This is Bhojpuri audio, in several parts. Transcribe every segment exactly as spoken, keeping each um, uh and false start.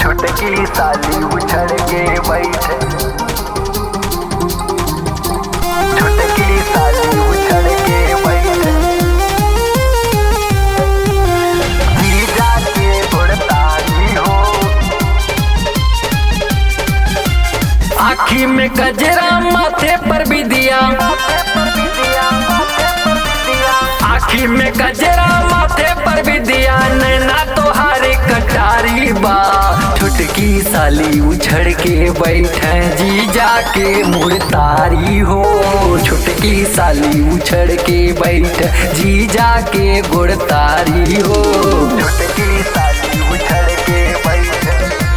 छुटकी साली उछड़ के बैठे, छुटकी साली उछड़ के बैठे, जीजा के गुड़तारी हो। आँखी में गजरा माथे पर भी दिया, आँखी में गजरा माथे पर भी दिया, नैना तोहारे कटारी बा। छुटकी साली उछड़ के बैठे, जीजा के मुड़तारी हो। छुटकी साली उछड़ के बैठे, जीजा के गुड़तारी हो। छुटकी साली उछड़ के बैठे,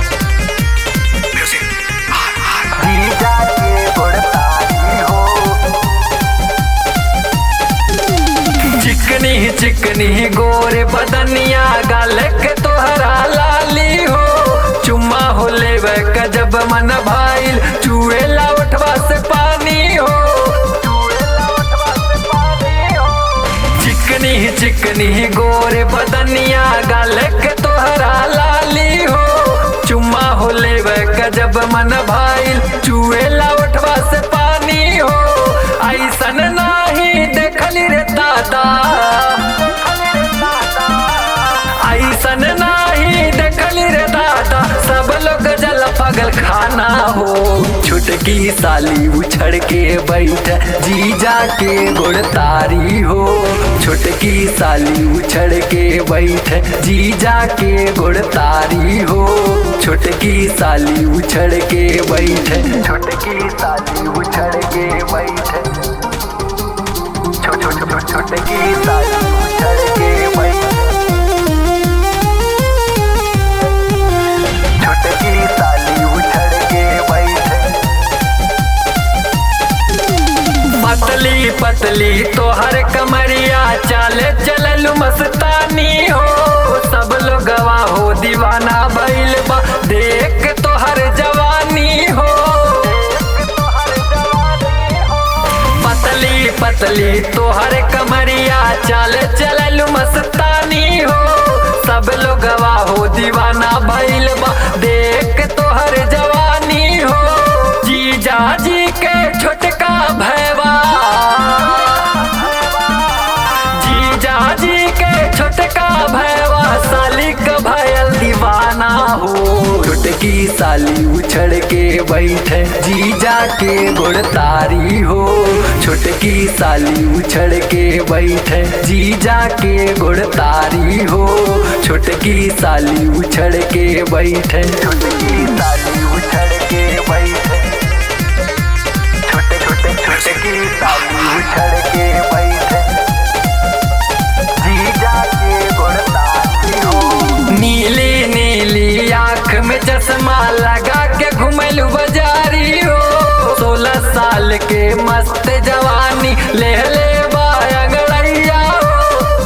जीजा के गुड़तारी हो। चिकनी चिकनी गोरे बदनिया, गाल के तोहरा लाली हो। चुम्मा हो लेवे का जब मन भाईल, चुएला उठवा से पानी हो। चिकनी चिकनी गोरे बदनिया, गाल के तोहरा लाली हो। चुम्मा हो लेवे का जब मन भाईल, चुएला उठवा से पानी हो। ऐसन नाही देखली रे दादा, ऐसन नाही देखली रे दादा, सब लोग जल पगल खाना हो। छुटकी साली उछड़ के बैठ, जीजा के गुड़तारी हो। छुटकी साली उछड़ के बैठ, जीजा के गुड़तारी हो। छुटकी साली उछड़ के बैठ, छुटकी साली उछड़ के बैठे, छुटकी साली उछड़ के बैठे, छुटकी साली उछड़ के बैठे। पतली पतली तोहर कमरिया, चाले चललू मस्तानी हो। सब लोगवा हो दीवाना भइल बा, देख तोहर जवानी हो। पतली पतली तोहर कमरिया, चाले चललू मस्तानी हो। सब लोगवा हो दीवाना भइल बा, देख तोहर जवानी हो। जीजा जी के छोटका भैवा, जीजा जी के छोटका भैवा, साली का भयल दीवाना हो। छुटकी साली उछड़ के बैठे, जीजा के गुड़तारी हो। छुटकी साली उछड़ के बैठे, जीजा के गुड़तारी हो। छुटकी साली उछड़ के बैठे, छुटकी साली उछड़ के बैठे, छोटे छोटे छुटकी साली उछड़ के बैठे, जीजा के गुड़तारी हो। नीली नीली आँख में चश्मा लगा के घुमलू बाजारी हो। सोलह साल के मस्त जवानी, ले ले बांगड़ैया हो।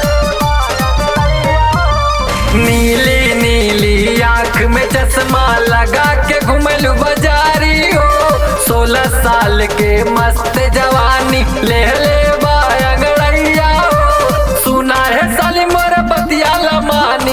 नीली नीली आँख में चश्मा लगा के घुमलू बाजारी हो। सोलह साल के मस्त जवानी, ले ले बांगड़ैया हो। सुना है साली मोर बतिया लमानी,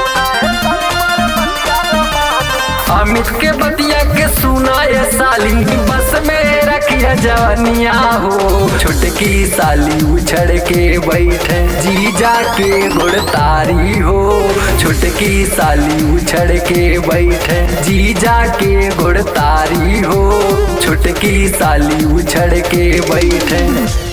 अमित के बतिया के सुना ये साली, बस में रखिया जवानिया हो। छुटकी साली उछड़ के बैठे, जीजा के गुड़तारी हो। छुटकी साली उछड़ के बैठे, जीजा के गुड़तारी हो। छुटकी साली उछड़ के बैठे।